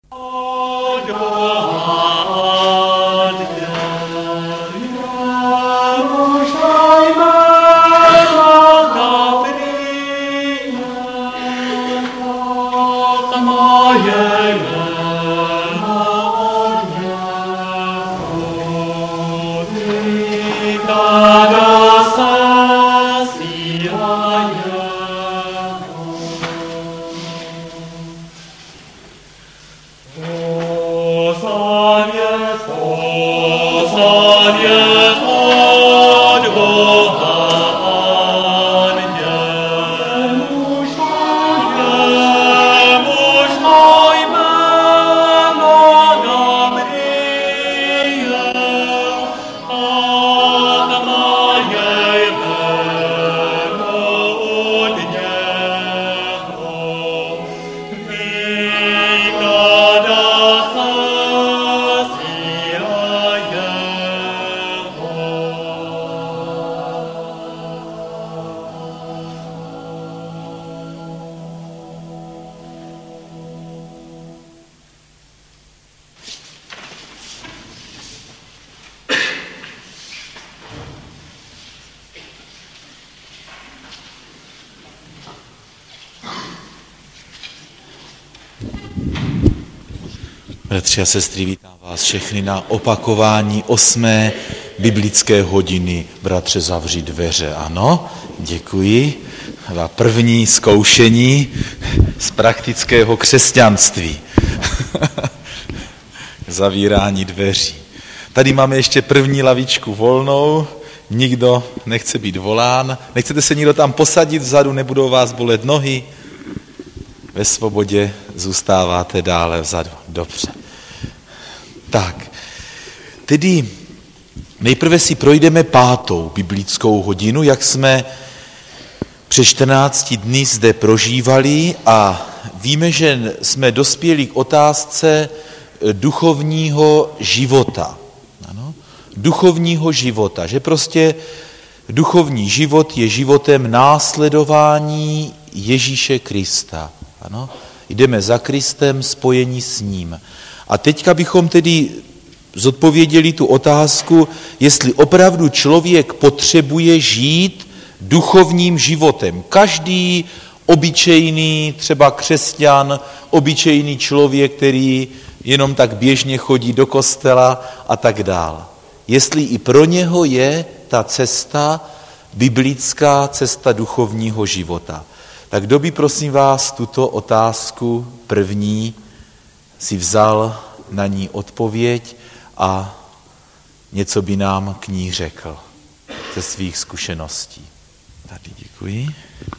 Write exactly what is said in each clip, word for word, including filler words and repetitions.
Bratři a sestry, vítám vás všechny na opakování osmé biblické hodiny. Bratře, zavři dveře, ano, děkuji. A první zkoušení z praktického křesťanství. Zavírání dveří. Tady máme ještě první lavičku volnou, nikdo nechce být volán. Nechcete se nikdo tam posadit vzadu, nebudou vás bolet nohy? Ve svobodě zůstáváte dále vzadu. Dobře. Tak, tedy nejprve si projdeme pátou biblickou hodinu, jak jsme před čtrnácti dny zde prožívali a víme, že jsme dospěli k otázce duchovního života. Ano? Duchovního života, že prostě duchovní život je životem následování Ježíše Krista. Ano? Jdeme za Kristem, spojení s ním. A teďka bychom tedy zodpověděli tu otázku, jestli opravdu člověk potřebuje žít duchovním životem. Každý obyčejný, třeba křesťan, obyčejný člověk, který jenom tak běžně chodí do kostela a tak dál. Jestli i pro něho je ta cesta, biblická cesta duchovního života. Tak kdo by, prosím vás, tuto otázku první si vzal na ní odpověď a něco by nám k ní řekl ze svých zkušeností. Tady děkuji.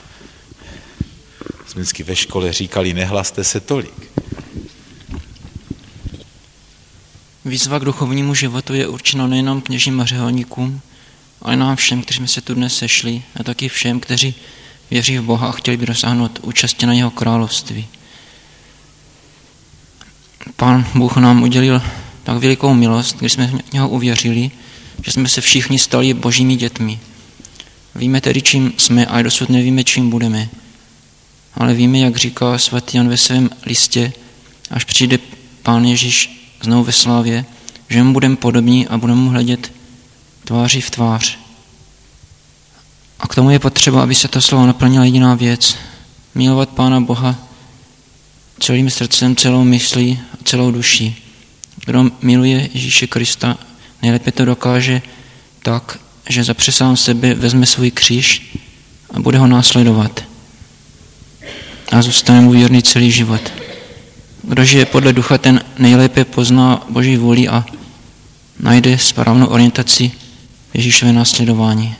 Jsme vždycky ve škole říkali, nehlaste se tolik. Výzva k duchovnímu životu je určena nejenom kněžím a řeholníkům, ale nám všem, kteří jsme se tu dnes sešli, a taky všem, kteří věří v Boha a chtěli by dosáhnout účasti na jeho království. Pán Bůh nám udělil tak velikou milost, když jsme v něho uvěřili, že jsme se všichni stali božími dětmi. Víme tedy, čím jsme, a dosud nevíme, čím budeme. Ale víme, jak říká svatý Jan ve svém listě, až přijde Pán Ježíš znovu ve slávě, že mu budeme podobní a budeme mu hledět tváří v tvář. A k tomu je potřeba, aby se to slovo naplnila jediná věc. Milovat Pána Boha celým srdcem, celou myslí a celou duší. Kdo miluje Ježíše Krista, nejlépe to dokáže tak, že zapře sám sebe, vezme svůj kříž a bude ho následovat. A zůstane mu věrný celý život. Kdo žije podle ducha, ten nejlépe pozná Boží vůli a najde správnou orientaci v Ježíšově následování.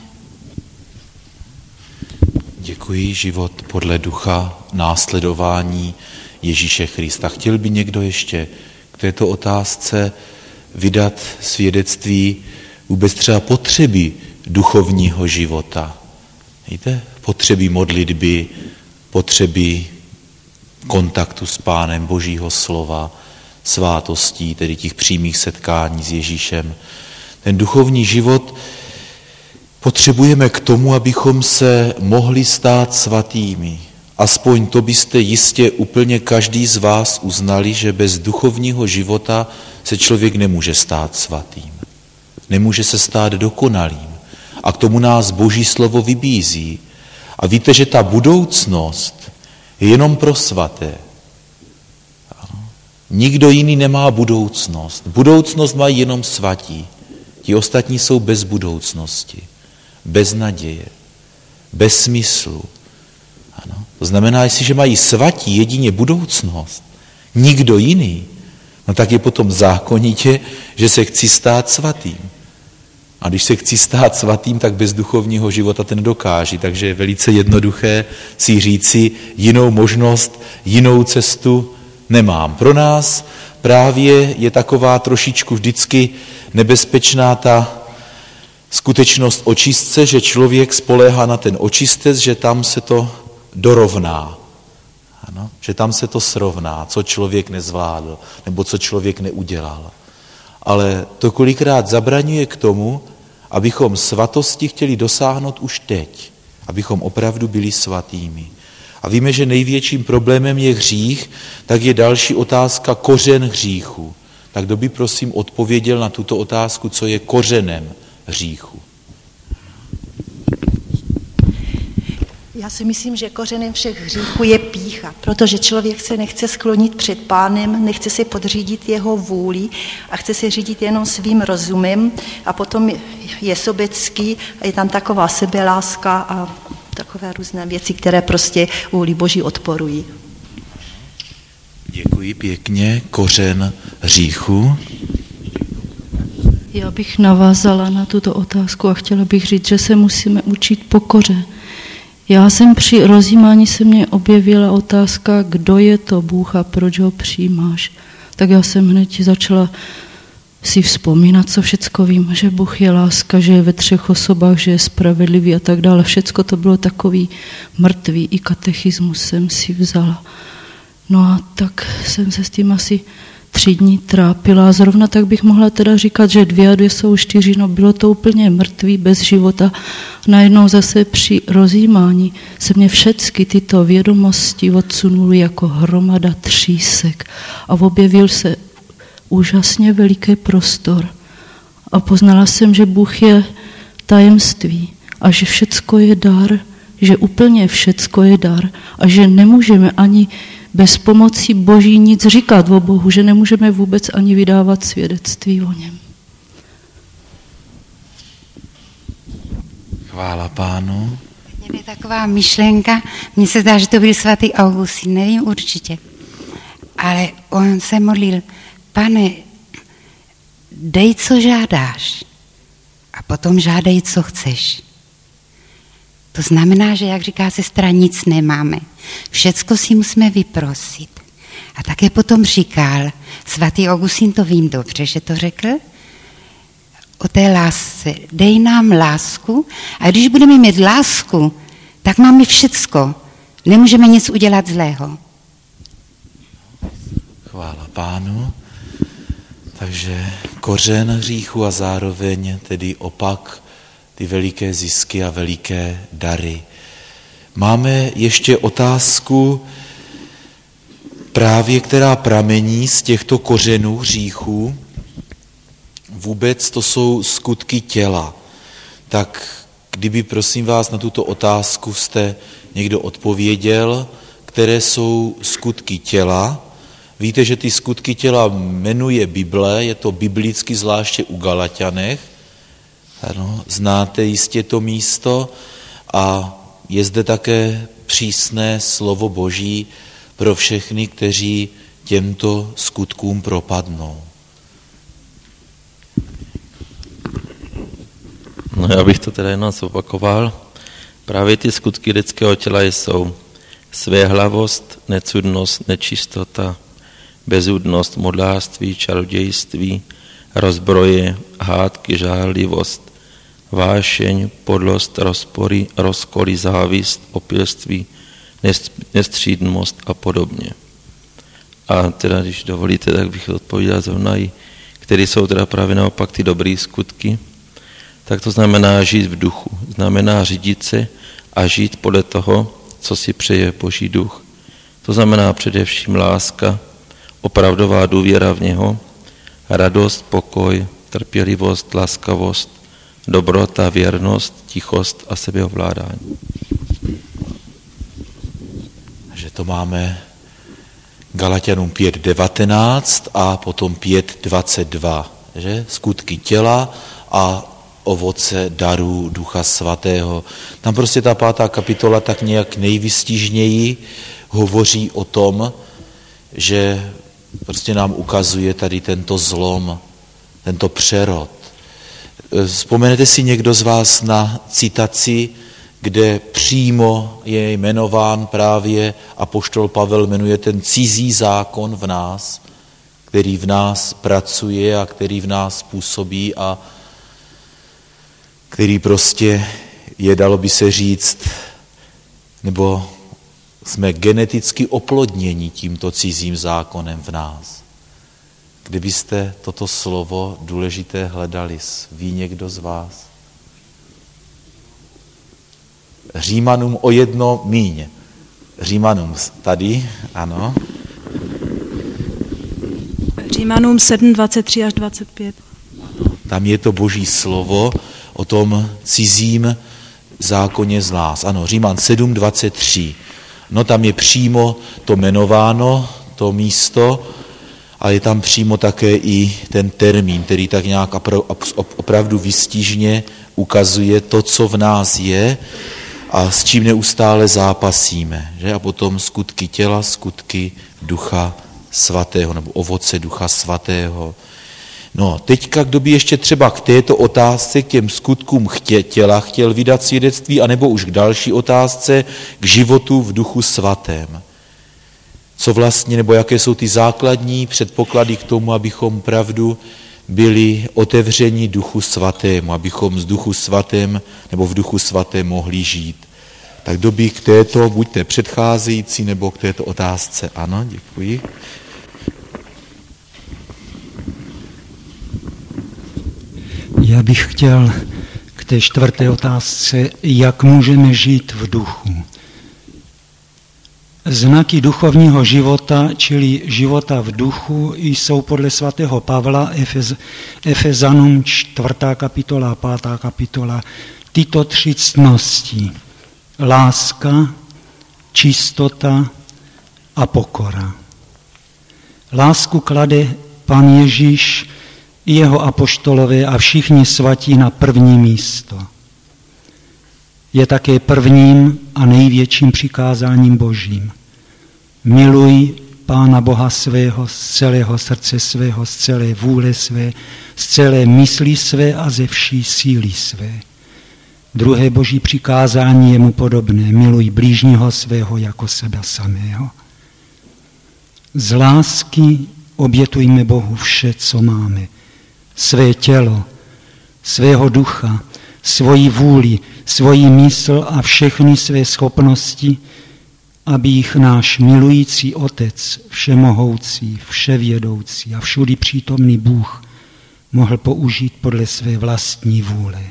Děkuji, život podle ducha, následování Ježíše Krista. Chtěl by někdo ještě k této otázce vydat svědectví vůbec třeba potřeby duchovního života? Víte? Potřeby modlitby, potřeby kontaktu s Pánem, Božího slova, svátostí, tedy těch přímých setkání s Ježíšem. Ten duchovní život potřebujeme k tomu, abychom se mohli stát svatými, aspoň to byste jistě úplně každý z vás uznali, že bez duchovního života se člověk nemůže stát svatým. Nemůže se stát dokonalým. A k tomu nás Boží slovo vybízí. A víte, že ta budoucnost je jenom pro svaté. Nikdo jiný nemá budoucnost. Budoucnost mají jenom svatí. Ti ostatní jsou bez budoucnosti, bez naděje, bez smyslu. Ano. To znamená, jestliže mají svatí jedině budoucnost, nikdo jiný, no tak je potom zákonitě, že se chci stát svatým. A když se chci stát svatým, tak bez duchovního života ten dokáží. Takže je velice jednoduché si říci, jinou možnost, jinou cestu nemám. Pro nás právě je taková trošičku vždycky nebezpečná ta skutečnost očistce, že člověk spoléhá na ten očistec, že tam se to dorovná. Ano? Že tam se to srovná, co člověk nezvládl, nebo co člověk neudělal. Ale to kolikrát zabraňuje k tomu, abychom svatosti chtěli dosáhnout už teď, abychom opravdu byli svatými. A víme, že největším problémem je hřích, tak je další otázka kořen hříchu. Tak kdo by prosím odpověděl na tuto otázku, co je kořenem hříchu? Já si myslím, že kořenem všech hříchů je pýcha, protože člověk se nechce sklonit před Pánem, nechce si podřídit jeho vůli a chce se řídit jenom svým rozumem a potom je sobecký a je tam taková sebeláska a takové různé věci, které prostě vůli Boží odporují. Děkuji pěkně. Kořen hříchu. Já bych navázala na tuto otázku a chtěla bych říct, že se musíme učit pokoře. Já jsem při rozjímání se mě objevila otázka, kdo je to Bůh a proč ho přijímáš. Tak já jsem hned začala si vzpomínat, co všecko vím, že Bůh je láska, že je ve třech osobách, že je spravedlivý a tak dále. Všecko to bylo takový mrtvý, i katechismus jsem si vzala. No a tak jsem se s tím asi tři dní trápila a zrovna tak bych mohla teda říkat, že dvě a dvě jsou čtyři, no bylo to úplně mrtvý, bez života. Najednou zase při rozjímání se mě všechny tyto vědomosti odsunuly jako hromada třísek a objevil se úžasně veliký prostor. A poznala jsem, že Bůh je tajemství a že všecko je dar, že úplně všecko je dar a že nemůžeme ani bez pomoci Boží nic říkat o Bohu, že nemůžeme vůbec ani vydávat svědectví o něm. Chvála Pánu. Je taková myšlenka, mně se zdá, že to byl svatý Augustín, nevím určitě, ale on se modlil, Pane, dej, co žádáš a potom žádej, co chceš. To znamená, že, jak říká sestra, nic nemáme. Všecko si musíme vyprosit. A také potom říkal, svatý Augustín, to vím dobře, že to řekl, o té lásce. Dej nám lásku a když budeme mít lásku, tak máme všecko. Nemůžeme nic udělat zlého. Chvála Pánu. Takže kořen hříchu a zároveň tedy opak ty veliké zisky a veliké dary. Máme ještě otázku právě, která pramení z těchto kořenů hříchů. Vůbec to jsou skutky těla. Tak kdyby, prosím vás, na tuto otázku jste někdo odpověděl, které jsou skutky těla. Víte, že ty skutky těla jmenuje Bible, je to biblicky zvláště u Galaťanech. Ano, znáte jistě to místo a je zde také přísné slovo Boží pro všechny, kteří těmto skutkům propadnou. No já bych to teda jenom zopakoval. Právě ty skutky lidského těla jsou svéhlavost, necudnost, nečistota, bezúdnost, modlářství, čarodějství, rozbroje, hádky, žárlivost, vášeň, podlost, rozpory, rozkoly, závist, opilství, nestřídmost a podobně. A teda, když dovolíte, tak bych odpověděl zrovna i, které jsou teda právě naopak ty dobré skutky, tak to znamená žít v duchu, znamená řídit se a žít podle toho, co si přeje Boží duch. To znamená především láska, opravdová důvěra v něho, radost, pokoj, trpělivost, laskavost, dobrota, věrnost, tichost a sebeovládání. Že to máme Galatianům pět devatenáct a potom pět dvacet dva, že? Skutky těla a ovoce darů Ducha Svatého. Tam prostě ta pátá kapitola tak nějak nejvystižněji hovoří o tom, že prostě nám ukazuje tady tento zlom, tento přerod. Vzpomenete si někdo z vás na citaci, kde přímo je jmenován právě apoštol Pavel, jmenuje ten cizí zákon v nás, který v nás pracuje a který v nás působí a který prostě je, dalo by se říct, nebo jsme geneticky oplodněni tímto cizím zákonem v nás. Kdybyste toto slovo důležité hledali, ví někdo z vás? Římanům o jedno míň. Římanům tady, ano. Římanům sedm, dvacet tři až dvacet pět. Tam je to Boží slovo o tom cizím zákoně z nás. Ano, Říman sedm, dvacet tři. No tam je přímo to jmenováno, to místo, a je tam přímo také i ten termín, který tak nějak opravdu vystižně ukazuje to, co v nás je a s čím neustále zápasíme. Že? A potom skutky těla, skutky Ducha Svatého, nebo ovoce Ducha Svatého. No, teďka, kdo by ještě třeba k této otázce, k těm skutkům chtě, těla chtěl vydat svědectví, anebo už k další otázce, k životu v Duchu Svatém. Co vlastně, nebo jaké jsou ty základní předpoklady k tomu, abychom opravdu byli otevřeni Duchu Svatému, abychom z Duchu Svatém nebo v Duchu Svatém mohli žít. Tak kdo by k této, buďte předcházející, nebo k této otázce. Ano, děkuji. Já bych chtěl k té čtvrté otázce, jak můžeme žít v duchu. Znaky duchovního života, čili života v duchu, jsou podle svatého Pavla, Efez, Efezanům čtvrtá kapitola a pátá kapitola, tyto tři ctnosti. Láska, čistota a pokora. Lásku klade Pan Ježíš, jeho apoštolové a všichni svatí na první místo. Je také prvním a největším přikázáním Božím. Miluj Pána Boha svého z celého srdce svého, z celé vůle své, z celé mysli své a ze vší síly své. Druhé Boží přikázání je mu podobné. Miluj blížního svého jako sebe samého. Z lásky obětujme Bohu vše, co máme. Své tělo, svého ducha, svoji vůli, svoji mysl a všechny své schopnosti, aby jich náš milující Otec, všemohoucí, vševědoucí a všudy přítomný Bůh mohl použít podle své vlastní vůle.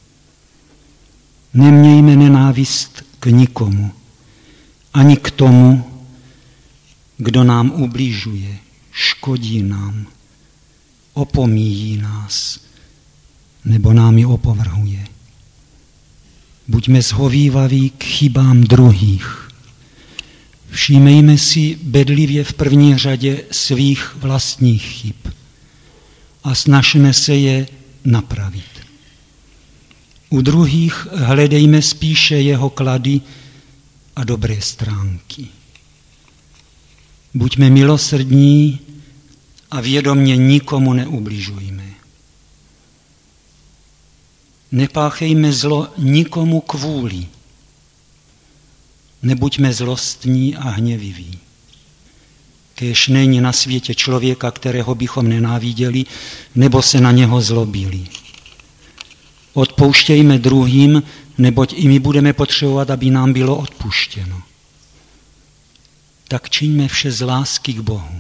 Nemějme nenávist k nikomu, ani k tomu, kdo nám ubližuje, škodí nám, opomíjí nás, nebo nám ji opovrhuje. Buďme zhovývaví k chybám druhých. Všímejme si bedlivě v první řadě svých vlastních chyb a snažme se je napravit. U druhých hledejme spíše jeho klady a dobré stránky. Buďme milosrdní a vědomně nikomu neubližujme. Nepáchejme zlo nikomu kvůli. Nebuďme zlostní a hněviví. Kéž není na světě člověka, kterého bychom nenáviděli, nebo se na něho zlobili. Odpouštějme druhým, neboť i my budeme potřebovat, aby nám bylo odpuštěno. Tak čiňme vše z lásky k Bohu.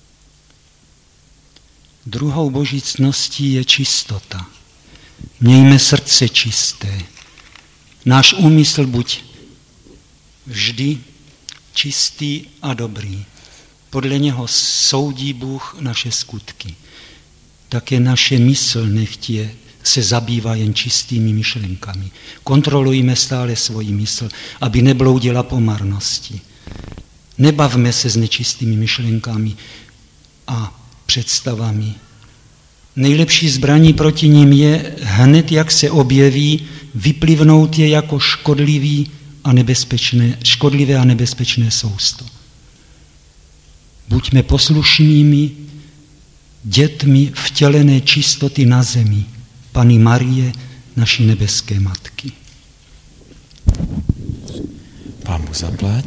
Druhou Boží ctností je čistota. Mějme srdce čisté. Náš úmysl buď vždy čistý a dobrý. Podle něho soudí Bůh naše skutky. Také naše mysl nechtě se zabývá jen čistými myšlenkami. Kontrolujme stále svoji mysl, aby nebloudila po marnosti. Nebavme se s nečistými myšlenkami a představami. Nejlepší zbraní proti nim je hned, jak se objeví, vyplivnout je jako škodlivý a nebezpečné, škodlivé a nebezpečné sousto. Buďme poslušnými dětmi vtělené čistoty na zemi, Panny Marie, naší nebeské matky. Pán Bůh zaplať.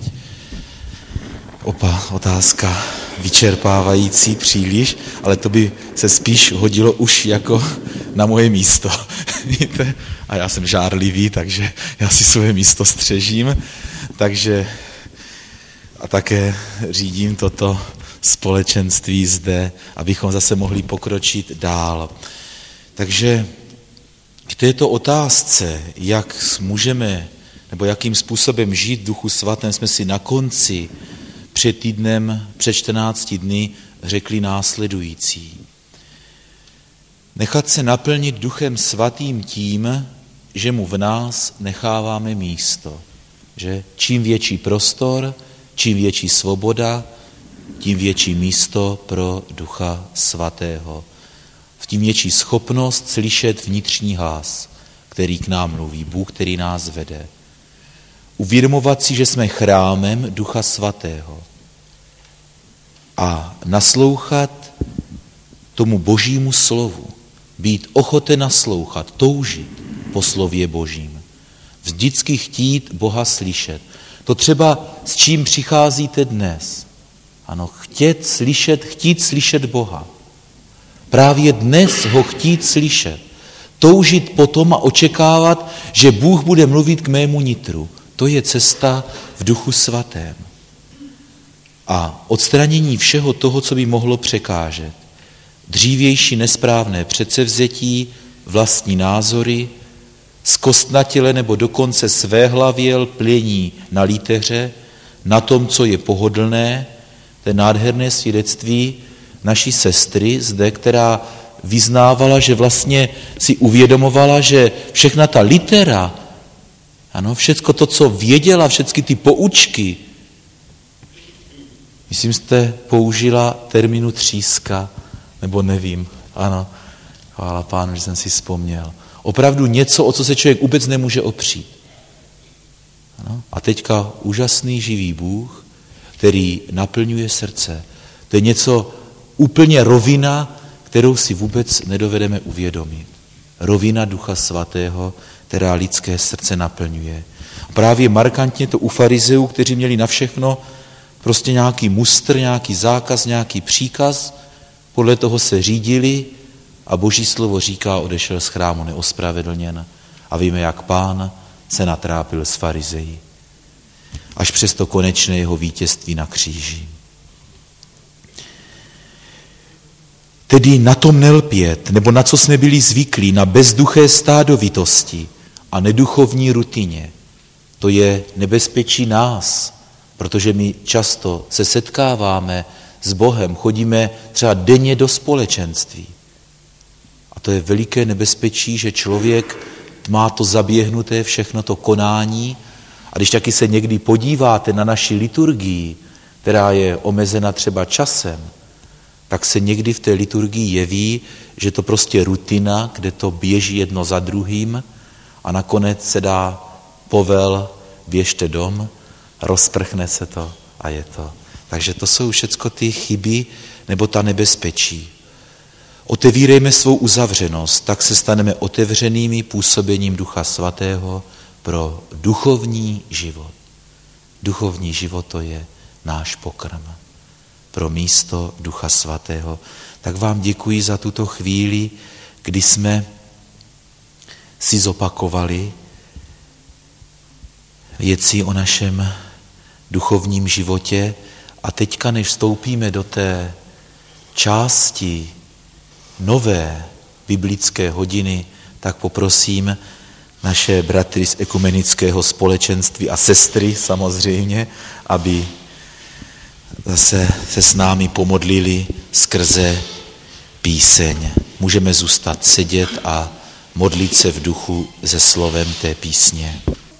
Opa, otázka vyčerpávající příliš, ale to by se spíš hodilo už jako na moje místo. Víte? A já jsem žárlivý, takže já si svoje místo střežím. Takže a také řídím toto společenství zde, abychom zase mohli pokročit dál. Takže k této otázce, jak můžeme, nebo jakým způsobem žít v Duchu Svatém, jsme si na konci před týdnem, před čtrnácti dny řekli následující. Nechat se naplnit Duchem Svatým tím, že mu v nás necháváme místo. Že čím větší prostor, čím větší svoboda, tím větší místo pro Ducha Svatého. V tím větší schopnost slyšet vnitřní hlas, který k nám mluví, Bůh, který nás vede. Uvědomovat si, že jsme chrámem Ducha Svatého a naslouchat tomu Božímu slovu, být ochoten naslouchat, toužit po slově Božím. Vždycky chtít Boha slyšet. To třeba s čím přicházíte dnes. Ano, chtět slyšet, chtít slyšet Boha. Právě dnes ho chtít slyšet. Toužit potom a očekávat, že Bůh bude mluvit k mému nitru. To je cesta v Duchu Svatém. A odstranění všeho toho, co by mohlo překážet. Dřívější nesprávné předsevzetí, vlastní názory, zkostnatěle nebo dokonce svéhlavěl plění na líteře, na tom, co je pohodlné, to je nádherné svědectví naší sestry zde, která vyznávala, že vlastně si uvědomovala, že všechna ta litera, ano, všecko to, co věděla, všechny ty poučky, myslím, jste použila termínu tříska, nebo nevím, ano, chvála Pánu, že jsem si vzpomněl. Opravdu něco, o co se člověk vůbec nemůže opřít. Ano? A teďka úžasný živý Bůh, který naplňuje srdce. To je něco úplně rovina, kterou si vůbec nedovedeme uvědomit. Rovina Ducha Svatého, která lidské srdce naplňuje. A právě markantně to u farizeů, kteří měli na všechno prostě nějaký mustr, nějaký zákaz, nějaký příkaz, podle toho se řídili a Boží slovo říká, odešel z chrámu neospravedlněn. A víme, jak Pán se natrápil s farizeji. Až přes to konečné jeho vítězství na kříži. Tedy na tom nelpět, nebo na co jsme byli zvyklí, na bezduché stádovitosti a neduchovní rutině. To je nebezpečí nás, protože my často se setkáváme s Bohem, chodíme třeba denně do společenství. A to je veliké nebezpečí, že člověk má to zaběhnuté všechno to konání a když taky se někdy podíváte na naši liturgii, která je omezena třeba časem, tak se někdy v té liturgii jeví, že to prostě rutina, kde to běží jedno za druhým a nakonec se dá povel, běžte dom, rozprchne se to a je to. Takže to jsou všecko ty chyby nebo ta nebezpečí. Otevírejme svou uzavřenost, tak se staneme otevřenými působením Ducha Svatého pro duchovní život. Duchovní život to je náš pokrm pro místo Ducha Svatého. Tak vám děkuji za tuto chvíli, kdy jsme si zopakovali věci o našem duchovním životě a teďka, než vstoupíme do té části nové biblické hodiny, tak poprosím naše bratry z ekumenického společenství a sestry samozřejmě, aby zase se s námi pomodlili skrze píseň. Můžeme zůstat sedět a modlit se v duchu se slovem té písně.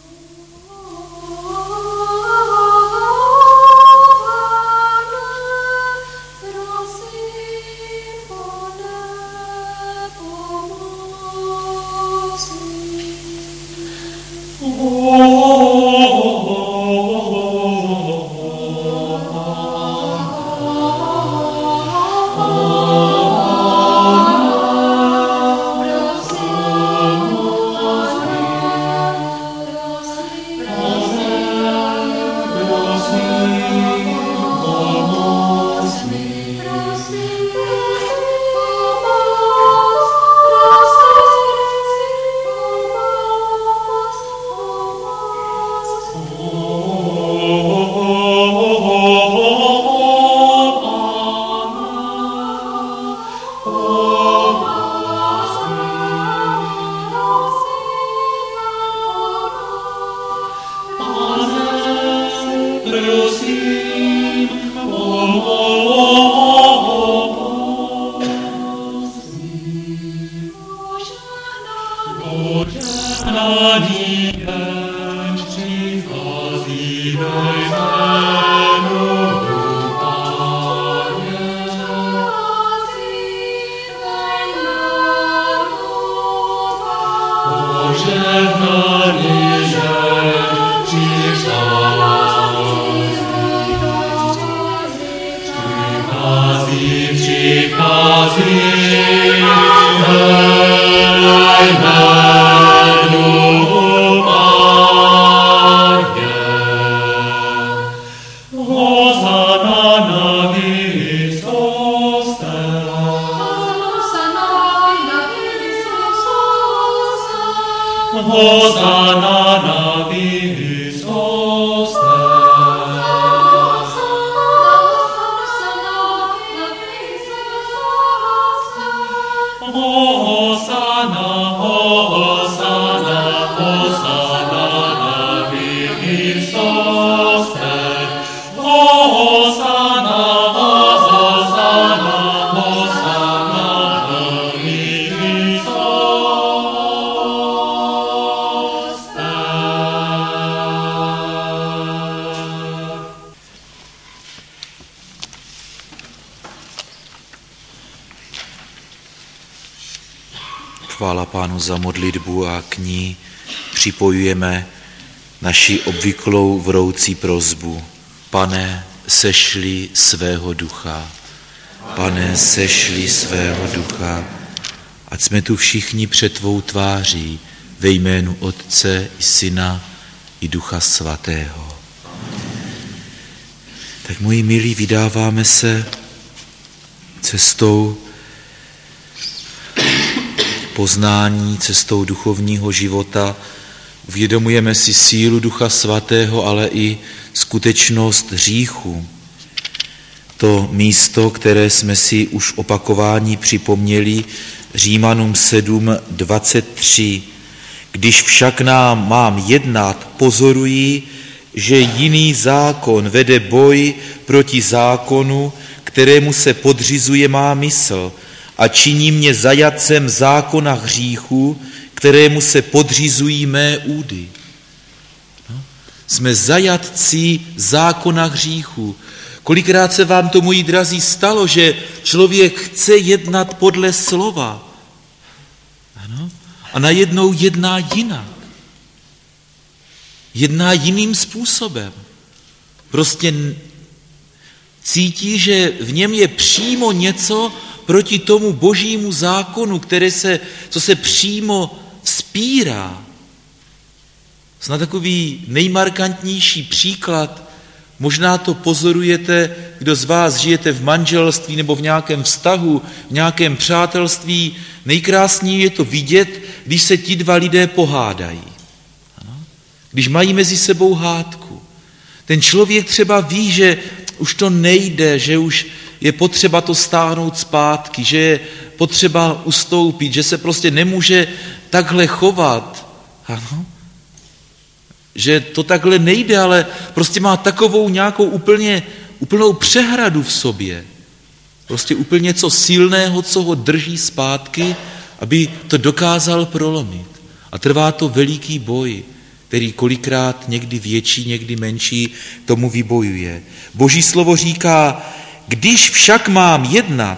Chvála Pánu za modlitbu a k ní připojujeme naši obvyklou vroucí prosbu. Pane, sešli svého ducha. Pane, sešli svého ducha. Ať jsme tu všichni před tvou tváří ve jménu Otce i Syna i Ducha Svatého. Tak, moji milí, vydáváme se cestou poznání, cestou duchovního života. Uvědomujeme si sílu Ducha Svatého, ale i skutečnost hříchu. To místo, které jsme si už opakování připomněli, Římanům sedm dvacet tři. Když však nám mám jednat, pozoruji, že jiný zákon vede boj proti zákonu, kterému se podřizuje má mysl, a činí mě zajatcem zákona hříchu, kterému se podřizují mé údy. No, jsme zajatci zákona hříchu. Kolikrát se vám to, moji drazí, stalo, že člověk chce jednat podle slova, ano, a najednou jedná jinak. Jedná jiným způsobem. Prostě cítí, že v něm je přímo něco proti tomu božímu zákonu, které se, co se přímo vzpírá. Snad takový nejmarkantnější příklad, možná to pozorujete, kdo z vás žijete v manželství nebo v nějakém vztahu, v nějakém přátelství. Nejkrásněji je to vidět, když se ti dva lidé pohádají. Ano? Když mají mezi sebou hádku. Ten člověk třeba ví, že už to nejde, že už je potřeba to stáhnout zpátky, že je potřeba ustoupit, že se prostě nemůže takhle chovat, Ano. Že to takhle nejde, ale prostě má takovou nějakou úplně, úplnou přehradu v sobě. Prostě úplně něco silného, co ho drží zpátky, aby to dokázal prolomit. A trvá to veliký boj, který kolikrát někdy větší, někdy menší tomu vybojuje. Boží slovo říká, když však mám jednat,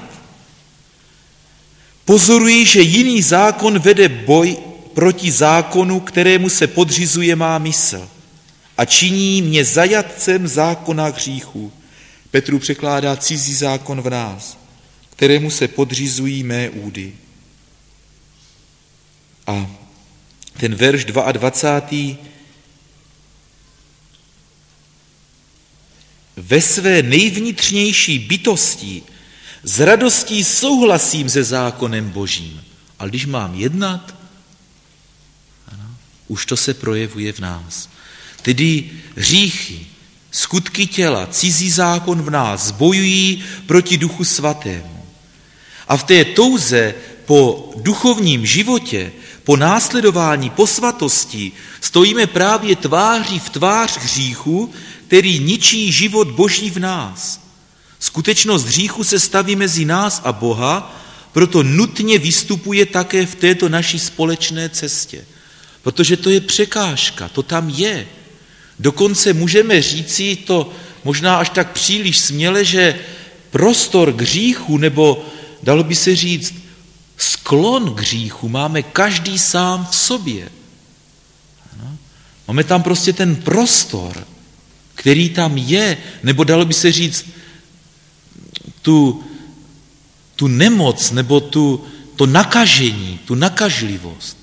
pozoruji, že jiný zákon vede boj proti zákonu, kterému se podřizuje má mysl a činí mě zajatcem zákona hříchu. Petru překládá cizí zákon v nás, kterému se podřizují mé údy. A ten verš dvacátý druhý Ve své nejvnitřnější bytosti s radostí souhlasím se zákonem Božím. Ale když mám jednat, ano, už to se projevuje v nás. Tedy hříchy, skutky těla, cizí zákon v nás bojují proti Duchu Svatému. A v té touze po duchovním životě, po následování, po svatosti, stojíme právě tváří v tvář hříchu, který ničí život Boží v nás. Skutečnost hříchu se staví mezi nás a Boha, proto nutně vystupuje také v této naší společné cestě. Protože to je překážka, to tam je. Dokonce můžeme říci to možná až tak příliš směle, že prostor k hříchu, nebo dalo by se říct sklon k hříchu, máme každý sám v sobě. Ano? Máme tam prostě ten prostor, který tam je, nebo dalo by se říct tu, tu nemoc, nebo tu, to nakažení, tu nakažlivost.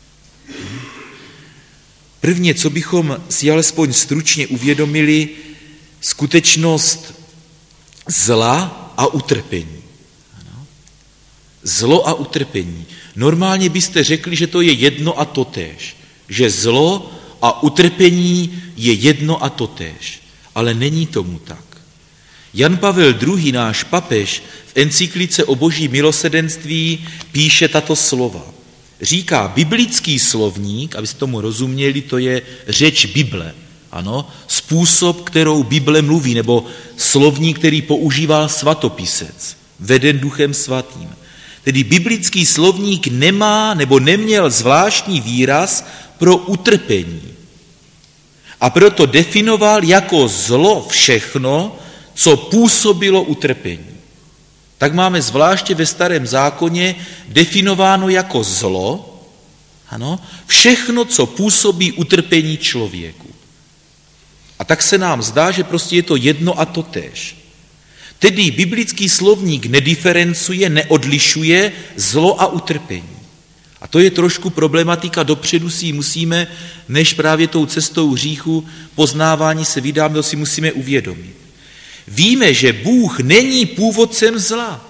Prvně, co bychom si alespoň stručně uvědomili, skutečnost zla a utrpení. Ano. Zlo a utrpení. Normálně byste řekli, že to je jedno a totéž. Že zlo a utrpení je jedno a totéž. Ale není tomu tak. Jan Pavel druhý., náš papež, v encyklice o boží milosrdenství píše tato slova. Říká, biblický slovník, abyste tomu rozuměli, to je řeč Bible. Ano, způsob, kterou Bible mluví, nebo slovník, který používal svatopisec, veden Duchem Svatým. Tedy biblický slovník nemá nebo neměl zvláštní výraz pro utrpení. A proto definoval jako zlo všechno, co působilo utrpení. Tak máme zvláště ve Starém zákoně definováno jako zlo, ano, všechno, co působí utrpení člověku. A tak se nám zdá, že prostě je to jedno a totéž. Tedy biblický slovník nediferencuje, neodlišuje zlo a utrpení. A to je trošku problematika, dopředu si ji musíme, než právě tou cestou hříchu poznávání se vydáme, to si musíme uvědomit. Víme, že Bůh není původcem zla.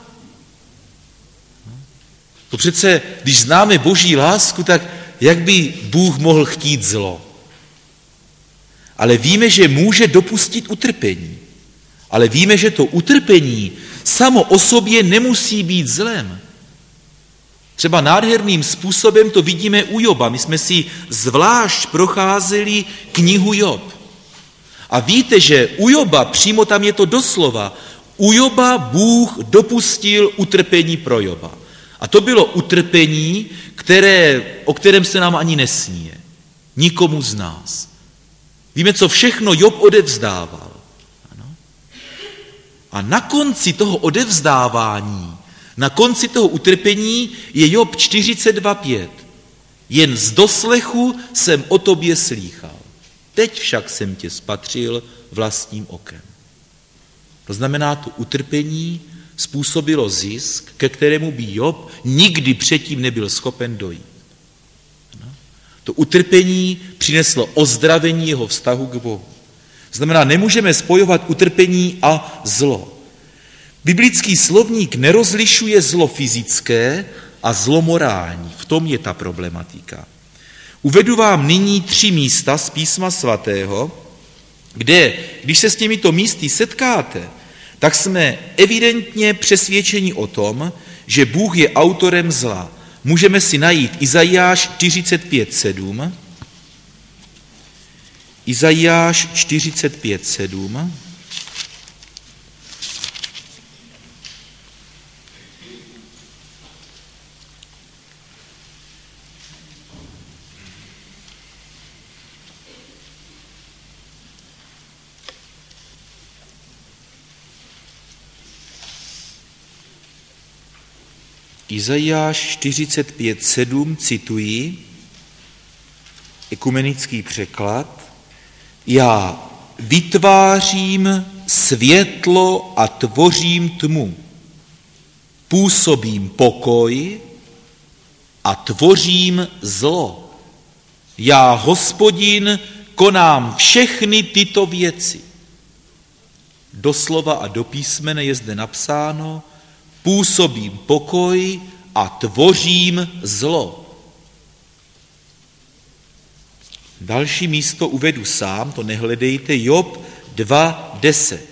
To přece, když známe Boží lásku, tak jak by Bůh mohl chtít zlo? Ale víme, že může dopustit utrpení. Ale víme, že to utrpení samo o sobě nemusí být zlem. Třeba nádherným způsobem to vidíme u Joba. My jsme si zvlášť procházeli knihu Job. A víte, že u Joba, přímo tam je to doslova, u Joba Bůh dopustil utrpení pro Joba. A to bylo utrpení, které, o kterém se nám ani nesní. Nikomu z nás. Víme, co všechno Job odevzdával. Ano. A na konci toho odevzdávání, na konci toho utrpení je Job čtyřicet dva pět. Jen z doslechu jsem o tobě slýchal. Teď však jsem tě spatřil vlastním okem. To znamená, to utrpení způsobilo zisk, ke kterému by Job nikdy předtím nebyl schopen dojít. No. To utrpení přineslo ozdravení jeho vztahu k Bohu. To znamená, nemůžeme spojovat utrpení a zlo. Biblický slovník nerozlišuje zlo fyzické a zlo morální. V tom je ta problematika. Uvedu vám nyní tři místa z Písma svatého, kde, když se s těmito místy setkáte, tak jsme evidentně přesvědčeni o tom, že Bůh je autorem zla. Můžeme si najít Izajáš čtyřicet pět sedm. Izajáš čtyřicet pět sedm. Izajáš čtyřicet pět sedm, cituji, ekumenický překlad. Já vytvářím světlo a tvořím tmu, působím pokoj a tvořím zlo. Já, Hospodin, konám všechny tyto věci. Doslova a do písmene je zde napsáno, působím pokoj a tvořím zlo. Další místo uvedu sám, to nehledejte, Job dva deset.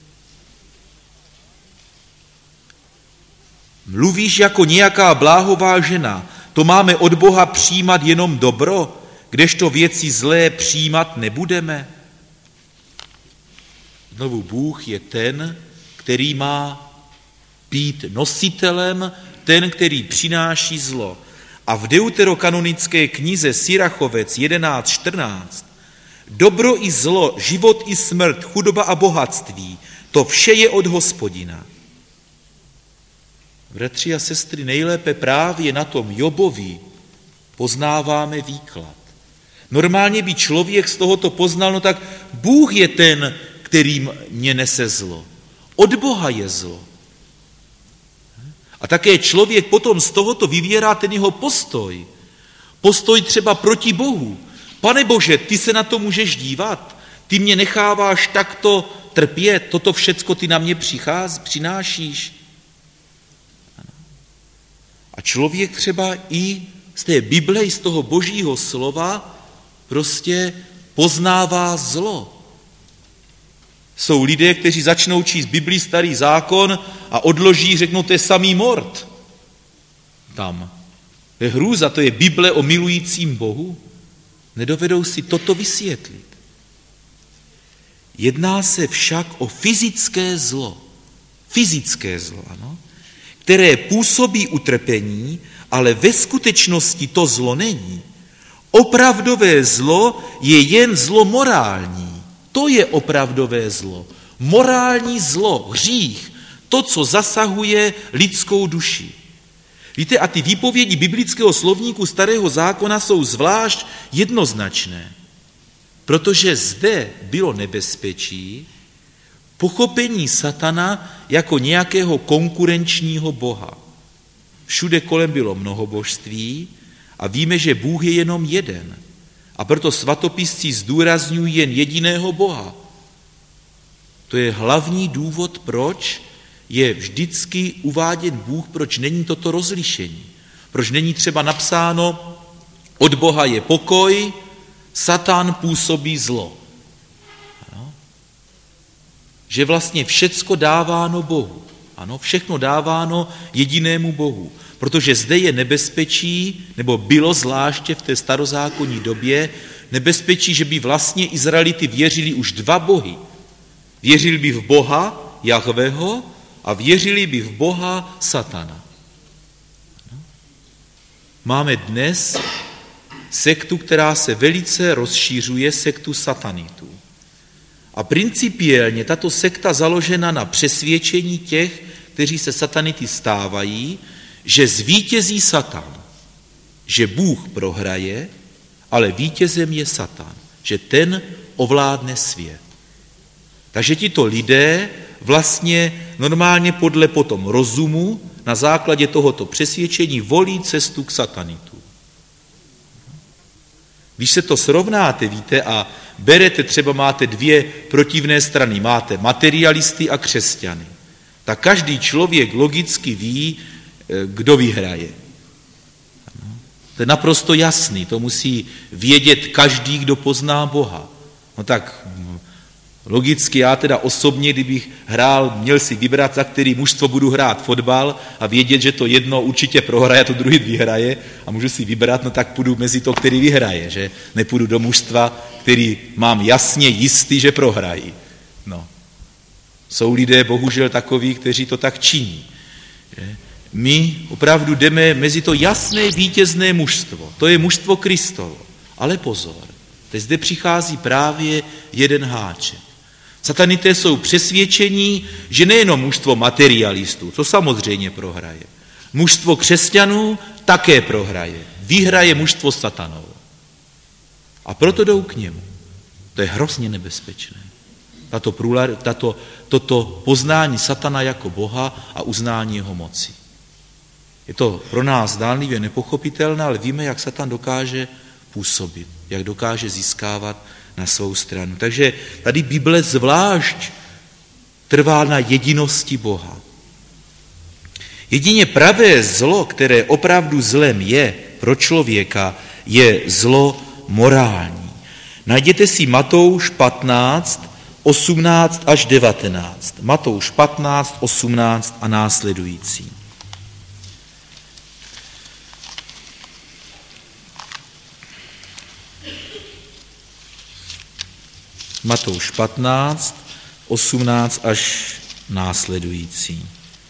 Mluvíš jako nějaká bláhová žena, to máme od Boha přijímat jenom dobro, kdežto věci zlé přijímat nebudeme. Znovu Bůh je ten, který má být nositelem, ten, který přináší zlo. A v deuterokanonické knize Sirachovec jedenáct čtrnáct dobro i zlo, život i smrt, chudoba a bohatství, to vše je od Hospodina. Bratři a sestry, nejlépe právě na tom Jobovi poznáváme výklad. Normálně by člověk z tohoto poznal, no tak Bůh je ten, který mě nese zlo. Od Boha je zlo. A také člověk potom z tohoto vyvěrá ten jeho postoj. Postoj třeba proti Bohu. Pane Bože, ty se na to můžeš dívat, ty mě necháváš takto trpět, toto všecko ty na mě přichází, přinášíš. A člověk třeba i z té Bible, i z toho Božího slova prostě poznává zlo. Jsou lidé, kteří začnou číst Biblii, Starý zákon a odloží, řeknou, to je samý mord. Tam. To je hrůza, to je Bible o milujícím Bohu. Nedovedou si toto vysvětlit. Jedná se však o fyzické zlo. Fyzické zlo, ano. Které působí utrpení, ale ve skutečnosti to zlo není. Opravdové zlo je jen zlo morální. To je opravdové zlo. Morální zlo, hřích, to, co zasahuje lidskou duši. Víte, a ty výpovědi biblického slovníku Starého zákona jsou zvlášť jednoznačné, protože zde bylo nebezpečí pochopení satana jako nějakého konkurenčního boha. Všude kolem bylo mnohobožství a víme, že Bůh je jenom jeden. A proto svatopisci zdůrazňují jen jediného Boha. To je hlavní důvod, proč je vždycky uváděn Bůh, proč není toto rozlišení. Proč není třeba napsáno, od Boha je pokoj, Satan působí zlo. Ano? Že vlastně všecko dáváno Bohu. Ano, všechno dáváno jedinému Bohu. Protože zde je nebezpečí, nebo bylo zvláště v té starozákonní době, nebezpečí, že by vlastně Izraelity věřili už dva bohy. Věřili by v Boha Jahveho a věřili by v Boha Satana. Máme dnes sektu, která se velice rozšířuje, sektu satanitů. A principiálně tato sekta založena na přesvědčení těch, kteří se satanity stávají, že zvítězí Satan, že Bůh prohraje, ale vítězem je Satan, že ten ovládne svět. Takže tito lidé vlastně normálně podle potom rozumu na základě tohoto přesvědčení volí cestu k satanitu. Když se to srovnáte, víte, a berete, třeba máte dvě protivné strany, máte materialisty a křesťany, tak každý člověk logicky ví, kdo vyhraje. To je naprosto jasný, to musí vědět každý, kdo pozná Boha. No tak Logicky já teda osobně, kdybych hrál, měl si vybrat, za který mužstvo budu hrát fotbal a vědět, že to jedno určitě prohraje a to druhý vyhraje a můžu si vybrat, no tak půjdu mezi to, který vyhraje, že nepůjdu do mužstva, který mám jasně jistý, že prohrají. No. Jsou lidé bohužel takoví, kteří to tak činí. Že? My opravdu jdeme mezi to jasné vítězné mužstvo. To je mužstvo Kristovo. Ale pozor, teď zde přichází právě jeden háček. Satanité jsou přesvědčení, že nejenom mužstvo materialistů, to samozřejmě prohraje. Mužstvo křesťanů také prohraje. Vyhraje mužstvo satanovo. A proto jdou k němu. To je hrozně nebezpečné. Tato, tato, toto poznání satana jako Boha a uznání jeho moci. Je to pro nás zdánlivě nepochopitelné, ale víme, jak Satan dokáže působit, jak dokáže získávat na svou stranu. Takže tady Bible zvlášť trvá na jedinosti Boha. Jedině pravé zlo, které opravdu zlem je pro člověka, je zlo morální. Najděte si Matouš patnáct, osmnáct až devatenáct. Matouš patnáct, osmnáct a následující. Matouš patnáct, osmnáct až následující.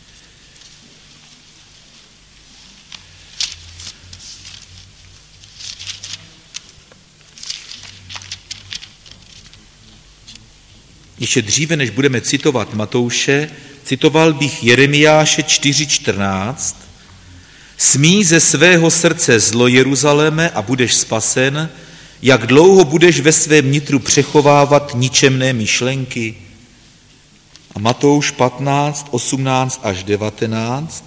Ještě dříve, než budeme citovat Matouše, citoval bych Jeremiáše čtyři čtrnáct. Smí ze svého srdce zlo Jeruzaléme a budeš spasen, jak dlouho budeš ve svém nitru přechovávat ničemné myšlenky. A Matouš patnáct, osmnáct až devatenáct.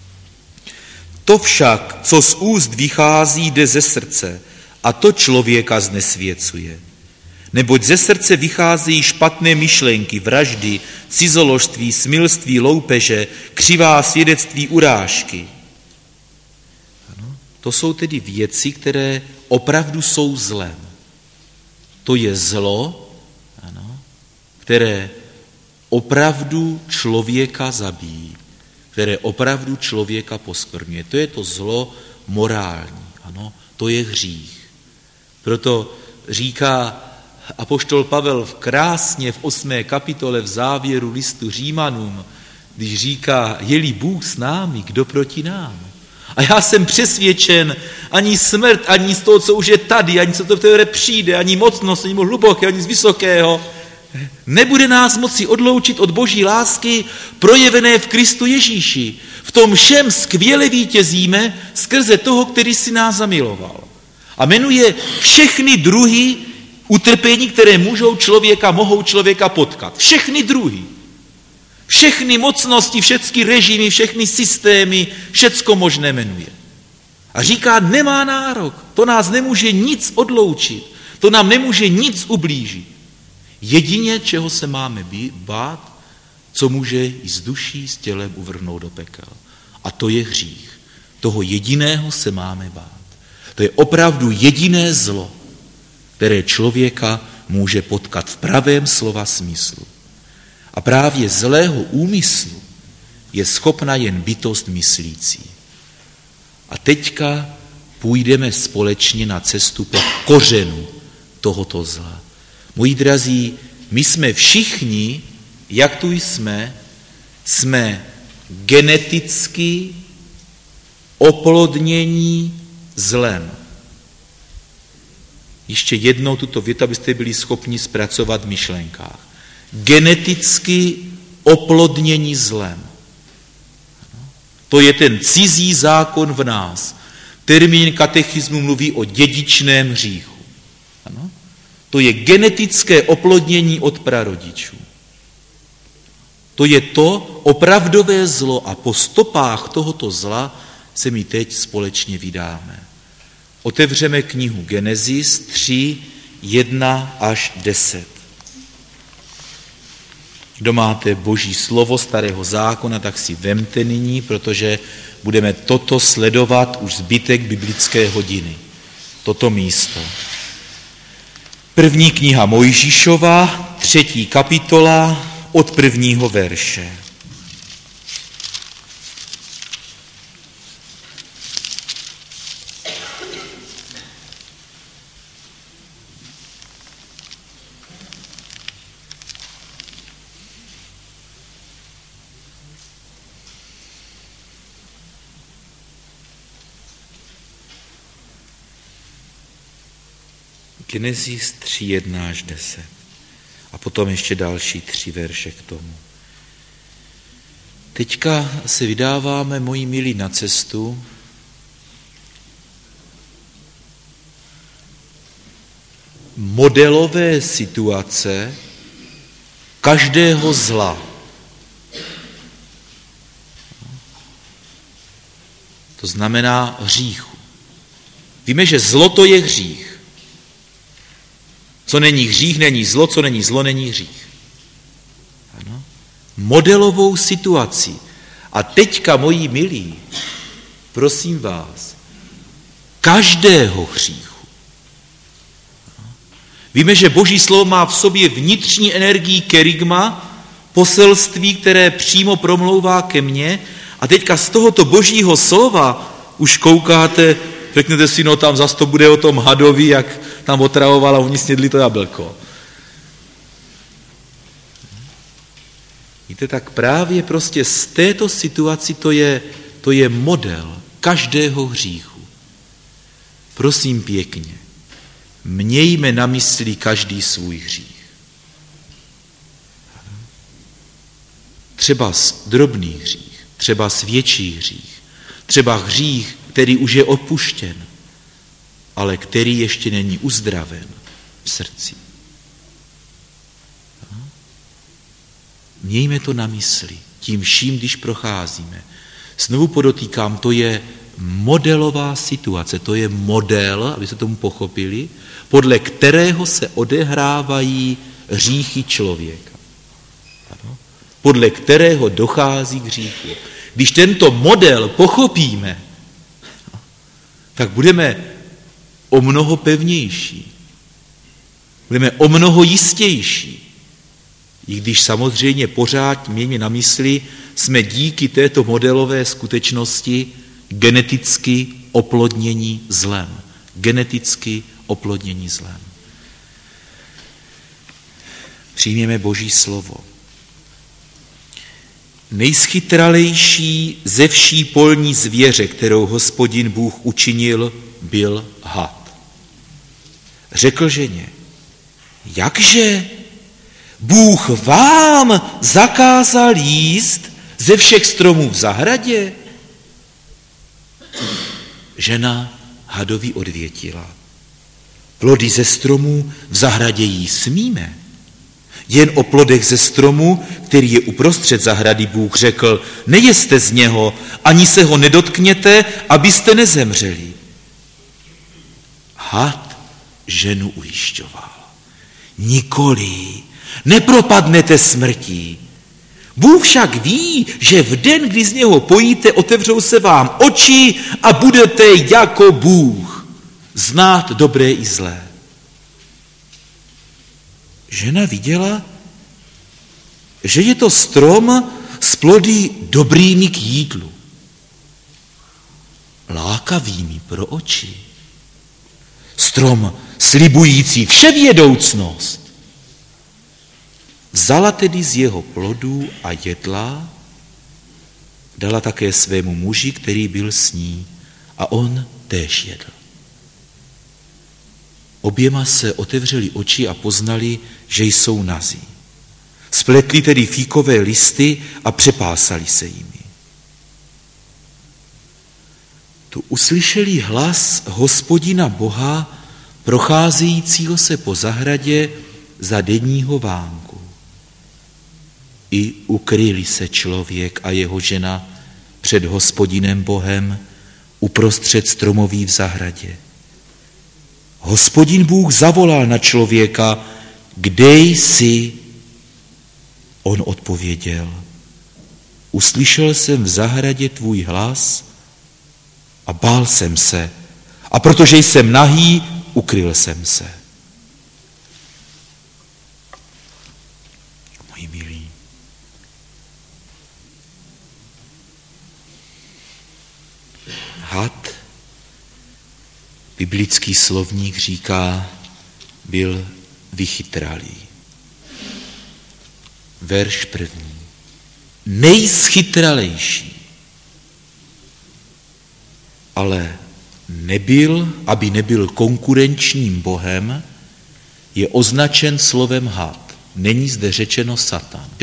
To však, co z úst vychází, jde ze srdce a to člověka znesvěcuje. Neboť ze srdce vycházejí špatné myšlenky, vraždy, cizoložství, smilství, loupeže, křivá svědectví, urážky. Ano, to jsou tedy věci, které opravdu jsou zlem. To je zlo, ano, které opravdu člověka zabíjí, které opravdu člověka poskvrňuje. To je to zlo morální, ano, to je hřích. Proto říká apoštol Pavel v krásně v osmé kapitole v závěru listu Římanům, když říká, je-li Bůh s námi, kdo proti nám? A já jsem přesvědčen, ani smrt, ani z toho, co už je tady, ani co to v té přijde, ani mocnost, ani hluboké, ani z vysokého, nebude nás moci odloučit od boží lásky projevené v Kristu Ježíši. V tom všem skvěle vítězíme skrze toho, který si nás zamiloval. A jmenuje všechny druhy utrpení, které můžou člověka, mohou člověka potkat. Všechny druhy. Všechny mocnosti, všechny režimy, všechny systémy, všecko možné jmenuje. A říká, nemá nárok, to nás nemůže nic odloučit, to nám nemůže nic ublížit. Jedině, čeho se máme bát, co může i s duší, s tělem uvrhnout do pekel. A to je hřích. Toho jediného se máme bát. To je opravdu jediné zlo, které člověka může potkat v pravém slova smyslu. A právě zlého úmyslu je schopna jen bytost myslící. A teďka půjdeme společně na cestu po kořenu tohoto zla. Moji drazí, my jsme všichni, jak tu jsme, jsme geneticky oplodnění zlem. Ještě jednou tuto větu, abyste byli schopni zpracovat v myšlenkách. Geneticky oplodnění zlem. To je ten cizí zákon v nás. Termín katechismu mluví o dědičném hříchu. Ano? To je genetické oplodnění od prarodičů. To je to opravdové zlo a po stopách tohoto zla se my teď společně vydáme. Otevřeme knihu Genesis tři, jedna až deset. Kdo máte Boží slovo starého zákona, tak si vemte nyní, protože budeme toto sledovat už zbytek biblické hodiny. Toto místo. První kniha Mojžíšova, třetí kapitola od prvního verše. Genesis tři, jedna až deset. A potom ještě další tři verše k tomu. Teďka se vydáváme, moji milí, na cestu modelové situace každého zla. To znamená hříchu. Víme, že zlo to je hřích. Co není hřích, není zlo, co není zlo, není hřích. Ano? Modelovou situaci. A teďka, moji milí, prosím vás, každého hříchu. Víme, že Boží slovo má v sobě vnitřní energii kerygma, poselství, které přímo promlouvá ke mně. A teďka z tohoto Božího slova už koukáte, řeknete si, no tam zas to bude o tom hadovi, jak tam otravoval a oni snědli to jablko. Víte, tak právě prostě z této situaci to je, to je model každého hříchu. Prosím pěkně, mějme na mysli každý svůj hřích. Třeba drobný hřích, třeba větší hřích, třeba hřích, který už je opuštěn, ale který ještě není uzdraven v srdci. Mějme to na mysli, tím vším, když procházíme. Znovu podotýkám, to je modelová situace, to je model, aby se tomu pochopili, podle kterého se odehrávají hříchy člověka. Ano? Podle kterého dochází k hříchu. Když tento model pochopíme, tak budeme o mnoho pevnější. Budeme o mnoho jistější. I když samozřejmě pořád, mějme na mysli, jsme díky této modelové skutečnosti geneticky oplodnění zlem. Geneticky oplodnění zlem. Přijměme Boží slovo. Nejschytralejší ze vší polní zvěře, kterou Hospodin Bůh učinil, byl had. Řekl ženě, jakže Bůh vám zakázal jíst ze všech stromů v zahradě? Žena hadovi odvětila, plody ze stromů v zahradě jí smíme. Jen o plodech ze stromu, který je uprostřed zahrady, Bůh řekl, nejeste z něho, ani se ho nedotkněte, abyste nezemřeli. Had ženu ujišťoval. Nikoli, nepropadnete smrtí. Bůh však ví, že v den, kdy z něho pojíte, otevřou se vám oči a budete jako Bůh znát dobré i zlé. Žena viděla, že je to strom s plody dobrými k jídlu, lákavými pro oči. Strom slibující vševědoucnost. Vzala tedy z jeho plodů a jedla, dala také svému muži, který byl s ní, a on též jedl. Oběma se otevřeli oči a poznali, že jsou nazí. Spletli tedy fíkové listy a přepásali se jimi. Tu uslyšeli hlas Hospodina Boha, procházejícího se po zahradě za denního vánku. I ukryli se člověk a jeho žena před Hospodinem Bohem uprostřed stromoví v zahradě. Hospodin Bůh zavolal na člověka, kde jsi? On odpověděl, uslyšel jsem v zahradě tvůj hlas a bál jsem se, a protože jsem nahý, ukryl jsem se. had, biblický slovník říká, byl vychytralý. Verš první. Nejschytralejší, ale nebyl, aby nebyl konkurenčním bohem, je označen slovem had. Není zde řečeno Satan.